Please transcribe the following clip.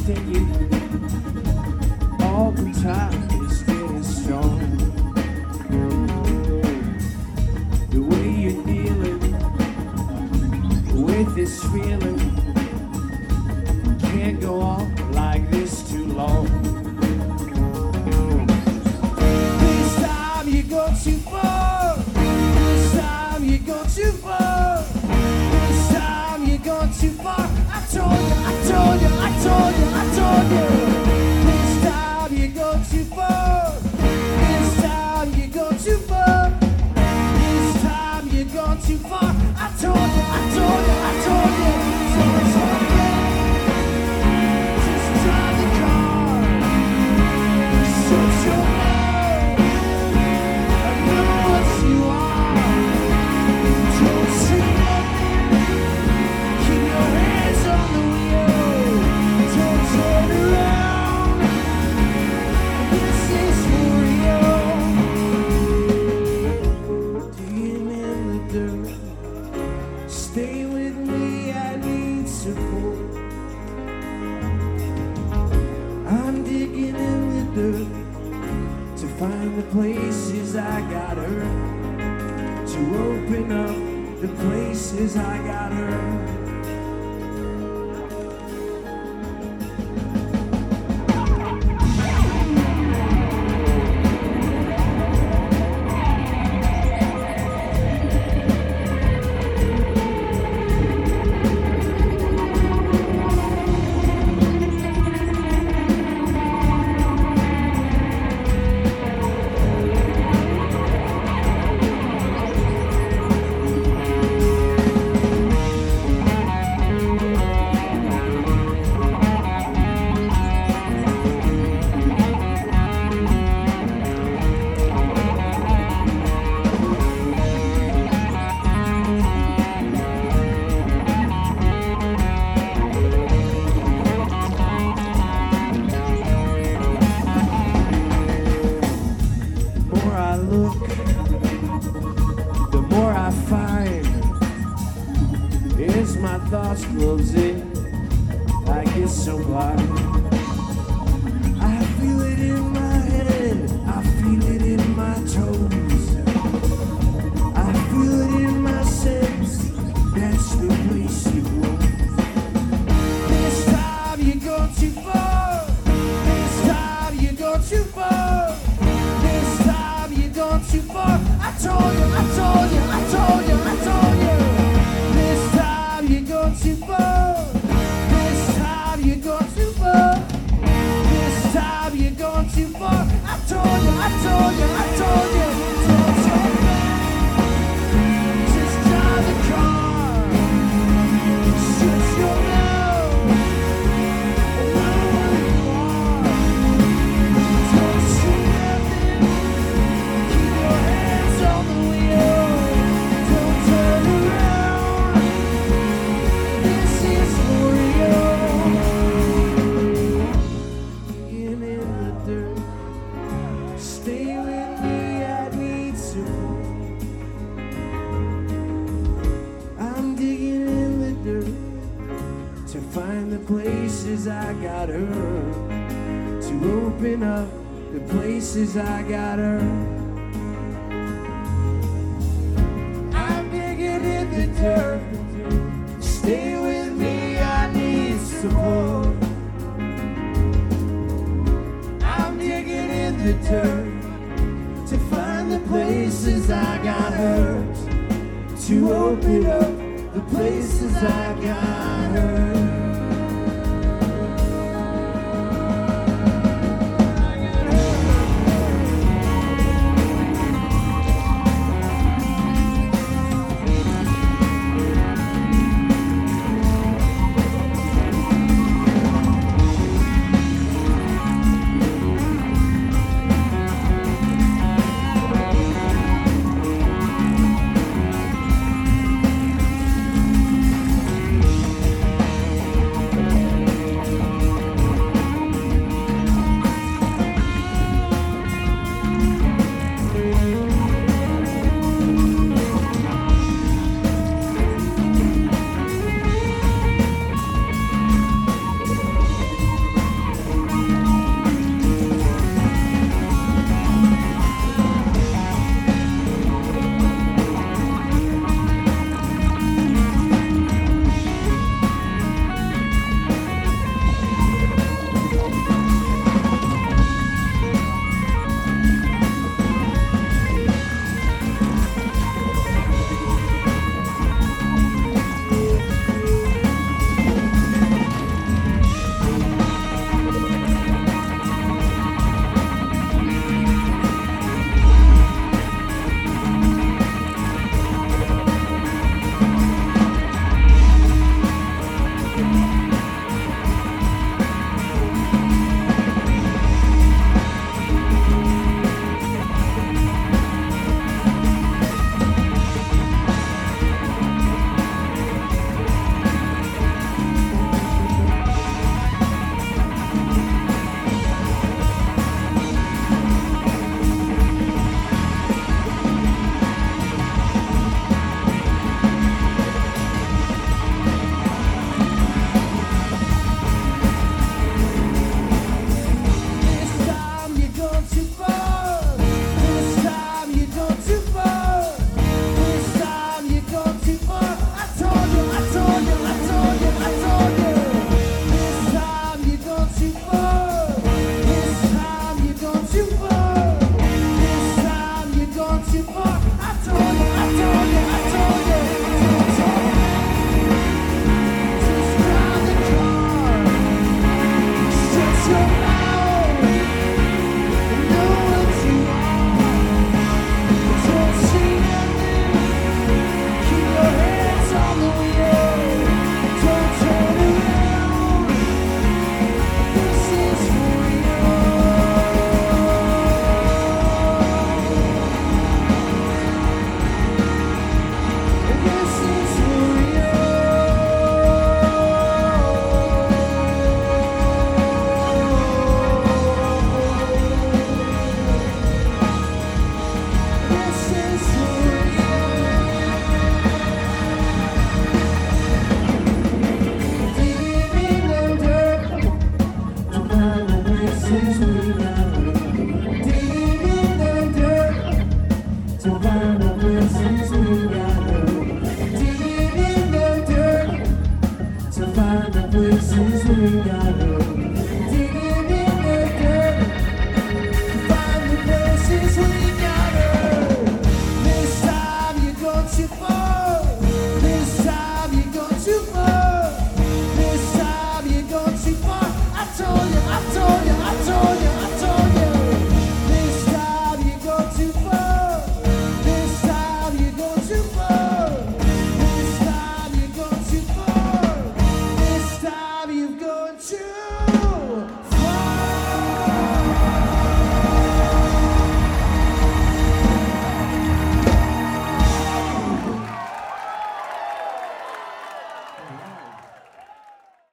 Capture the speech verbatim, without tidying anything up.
faith in you. All the time is getting strong. The way you're dealing with this feeling can't go on like this too long. This time you go too far. This time you go too far. This time you go too far. I told you, I told you, I told you, I told you. This time you go too far. This time you go too far. This time you go too far. I told you, I told you, I told you. So it's okay. Just drive the car. Shut your mouth. I know what you are. Don't say nothing. Keep your hands on the wheel. Don't turn around. This is for real. Digging in the dirt. Stay with me, I need support. I'm digging in the dirt to find the places I got hurt, to open up the places I got hurt. The more I find, as my thoughts close in, I get so blind. I feel it in my head, I feel it in my toes, I feel it in my sense, that's the place you go. This time you go too far, this time you go too far, this time you go too far. I told you, I told you, I told you, I told you. This time you go too far. This time you go too far. This time you go too far. I told you, I told you, I told you. Don't turn back. Just drive the car. Shut your mouth. I know where you are. Don't say nothing. Keep your hands on the wheel. Don't turn around. This is for real. Digging in the dirt. Stay with me, I need support. I'm digging in the dirt to find the places I got hurt, to open up the places I got hurt. I'm digging in the dirt. Stay with me, I need support. I'm digging in the dirt to find the places I got hurt, to open up the places I got hurt.